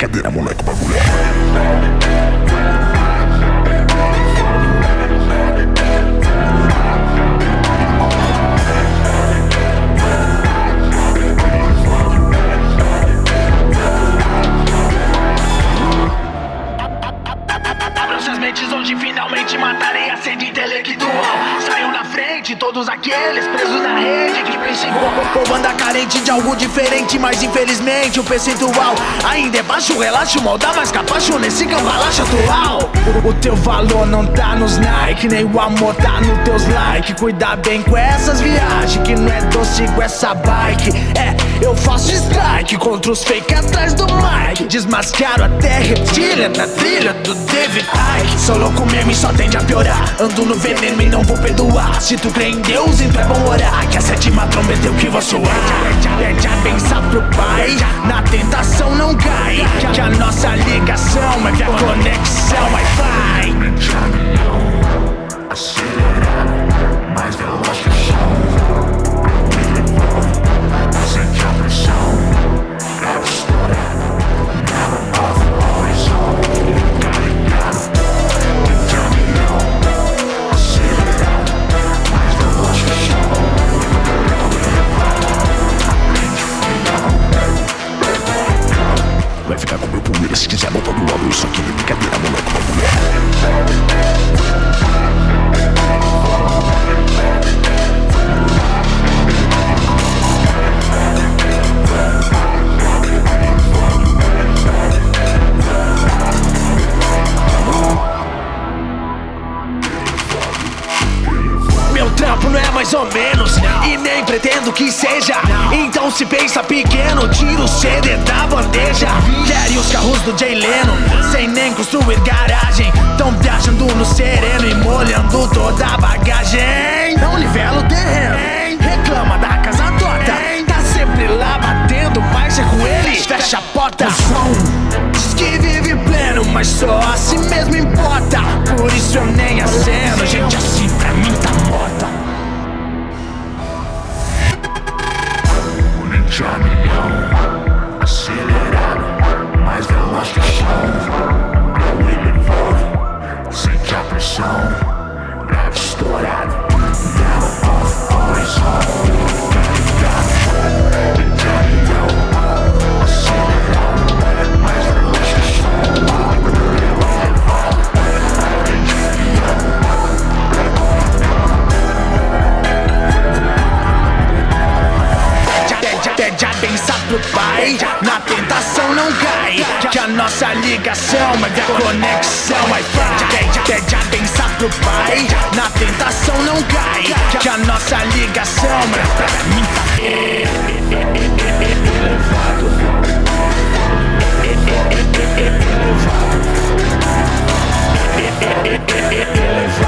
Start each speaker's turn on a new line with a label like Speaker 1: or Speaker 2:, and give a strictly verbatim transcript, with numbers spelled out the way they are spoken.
Speaker 1: brincadeira, moleque, o bagulho é.
Speaker 2: Onde finalmente matarei a sede intelectual. Saiam na frente todos aqueles presos na rede que pensam igual. Povo anda carente de algo diferente, mas infelizmente o percentual ainda é baixo. Relaxa, mal dá mais capacho nesse cambalacho atual. O, o teu valor não tá nos Nike, nem o amor tá nos teus likes. Cuida bem com essas viagens, que não é doce com essa bike. É, eu faço strike contra os fake atrás do mic. Desmascaro até reptilha na trilha do David Icke. Sou louco mesmo e só tende a piorar. Ando no veneno e não vou perdoar. Se tu crê em Deus, então é bom orar, que a sétima trombeta eu que vou soar. Pede a benção pro Pai, na tentação não cai, que a nossa ligação é via conexão Wi-Fi. Acelerado, mais veloz que o som. Sente a pressão, grave estourado, nada nova no horizonte.
Speaker 1: Vai ficar com o meu pulmão, se quiser botar do lado. Isso aqui é brincadeira, moleque, o bagulho é.
Speaker 2: Meu trampo não é mais ou menos, e nem pretendo que seja. Então se pensa pequeno, tira o C D da bandeja. Querem os carros do Jay Leno, sem nem construir garagem. Tão viajando no sereno e molhando toda a bagagem. Não nivela o terreno, reclama da casa torta. Tá sempre lá batendo, mas é com ele, fecha a porta. Diz que vive pleno, mas só assim mesmo importa. Por isso eu nem aceno, gente assim pra mim tá morta.
Speaker 1: O ninja milhão, acelerado, mais veloz que o som. Eu ele voa, sente a pressão, grave estourado, nada off horizonte. Ninja milhão, acelerado, mais veloz que o som.
Speaker 2: Pede a benção pro Pai, na tentação não cai, que a nossa ligação é via conexão Wi-Fi. Pede a benção pro Pai, na tentação não cai, que a nossa ligação é pra mim tá elevado. Elevado.